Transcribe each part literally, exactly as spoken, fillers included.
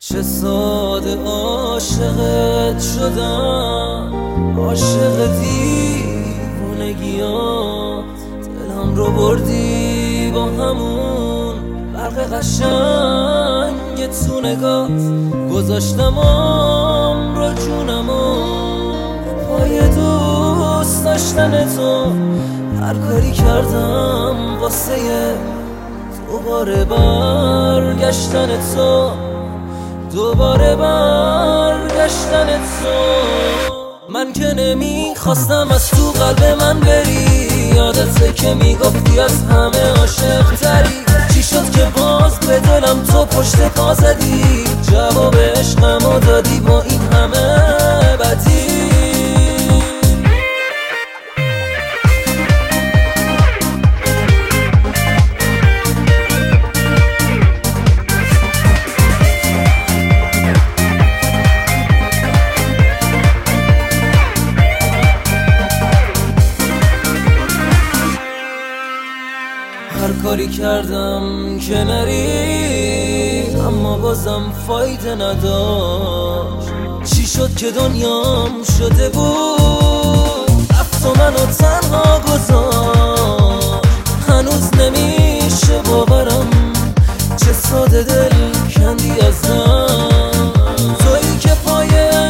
چه ساده عاشقت شدم، عاشق دیوونگیات. دلم رو بردی با همون برق قشنگ تو نگات. گذاشتم عمر و جونمو پای دوست داشتن تو. هر کاری کردم واسه دوباره برگشتن تو، دوباره برگشتن تو. من که نمیخواستم از تو قلب من بری، یادته که میگفتی از همه عاشق تری. چی شد که باز به دلم تو پشت پا زدی؟ جواب عشقمو دادی با این همه بدی. هر کاری کردم که نری، اما بازم فایده نداشت. چی شد که دنیام شده بود رفت و منو تنها گذاشت. هنوز نمیشه باورم چه ساده دل کندی ازم. تویی که پای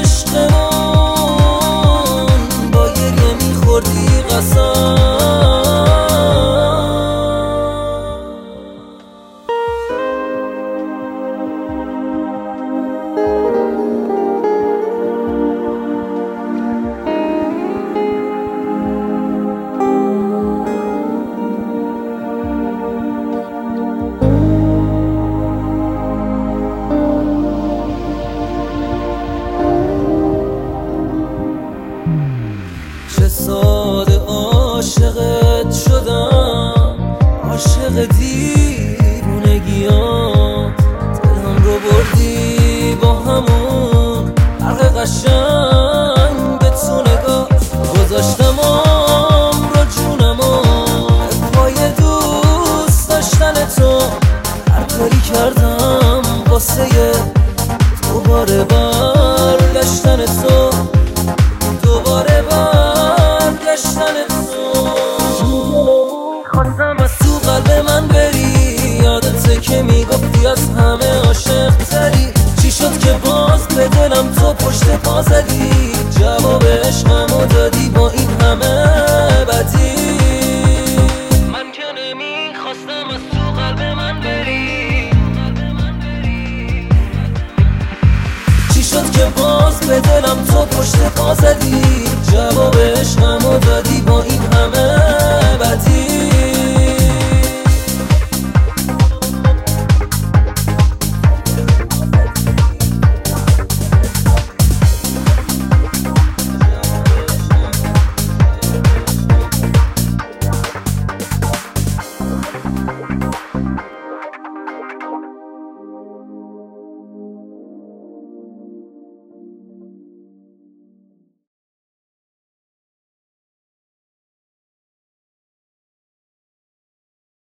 عشقمون با گریه میخوردی قسم. چه ساده عاشقت شدم، عاشق دیوونگیات. دلم رو بردی با همون برق قشنگ به تو نگات. گذاشتم عمر و جونمو پای دوست داشتن تو. هر کاری کردم واسه دوباره برگشتن تو، دوباره برگشتن تو. خواستم از تو قلب من بری، یادته که میگفتی از همه عاشق تری. چی شد که باز به دلم تو پشت پا زدی؟ جواب عشقمو دادی با این همه بدی. من که نمیخواستم از تو قلب من بری. چی شد که باز به دلم تو پشت پا زدی؟ جواب عشقمو دادی